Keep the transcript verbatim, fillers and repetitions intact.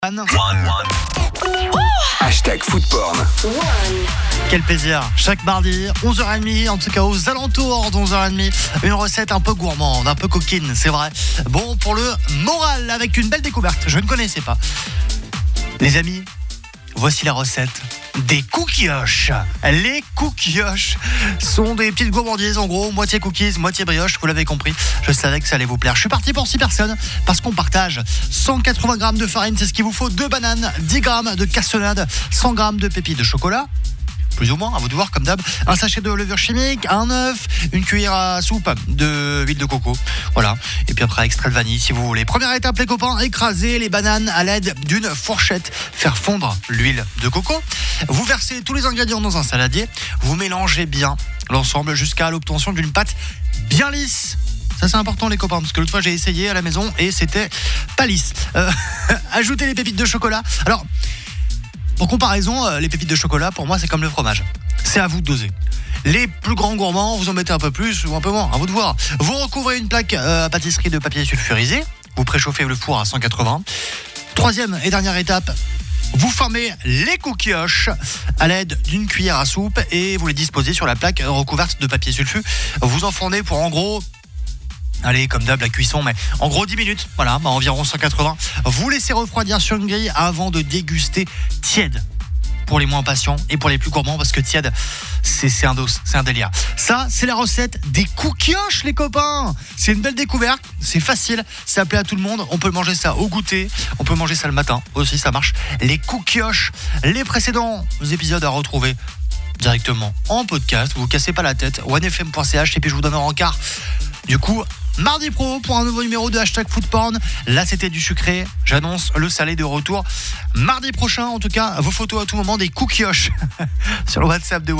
One, one. Hashtag foodporn. Quel plaisir. Chaque mardi, onze heures trente, en tout cas aux alentours d'onze heures trente, une recette un peu gourmande, un peu coquine, c'est vrai. Bon pour le moral, avec une belle découverte, je ne connaissais pas. Les amis, voici la recette des cookioches. Les cookioches sont des petites gourmandises, en gros, moitié cookies, moitié brioche, vous l'avez compris. Je savais que ça allait vous plaire. Je suis parti pour six personnes parce qu'on partage cent quatre-vingts grammes de farine, c'est ce qu'il vous faut, deux bananes, dix grammes de cassonade, cent grammes de pépites de chocolat. Plus ou moins, à vous de voir comme d'hab. Un sachet de levure chimique, un œuf, une cuillère à soupe de huile de coco. Voilà. Et puis après, extrait de vanille si vous voulez. Première étape, les copains, écraser les bananes à l'aide d'une fourchette. Faire fondre l'huile de coco. Vous versez tous les ingrédients dans un saladier. Vous mélangez bien l'ensemble jusqu'à l'obtention d'une pâte bien lisse. Ça c'est important les copains, parce que l'autre fois j'ai essayé à la maison et c'était pas lisse. Euh, ajoutez les pépites de chocolat. Alors, pour comparaison, les pépites de chocolat, pour moi, c'est comme le fromage. C'est à vous de doser. Les plus grands gourmands, vous en mettez un peu plus ou un peu moins, à vous de voir. Vous recouvrez une plaque à pâtisserie de papier sulfurisé. Vous préchauffez le four à cent quatre-vingts. Troisième et dernière étape, vous formez les cookioches à l'aide d'une cuillère à soupe et vous les disposez sur la plaque recouverte de papier sulfu. Vous enfournez pour en gros... Allez, comme d'hab, la cuisson, mais en gros dix minutes, voilà, bah environ cent quatre-vingts. Vous laissez refroidir sur une grille avant de déguster tiède. Pour les moins patients et pour les plus gourmands, parce que tiède, c'est, c'est un dos, c'est un délire. Ça, c'est la recette des cookioches, les copains. C'est une belle découverte, c'est facile, ça plaît à tout le monde. On peut manger ça au goûter, on peut manger ça le matin aussi, ça marche. Les cookioches, les précédents épisodes à retrouver directement en podcast. Vous vous cassez pas la tête, one f m point c h et puis je vous donne un rencard. Du coup, mardi pro pour un nouveau numéro de hashtag foodporn. Là c'était du sucré, j'annonce le salé de retour mardi prochain. En tout cas, vos photos à tout moment des cookioches sur le WhatsApp de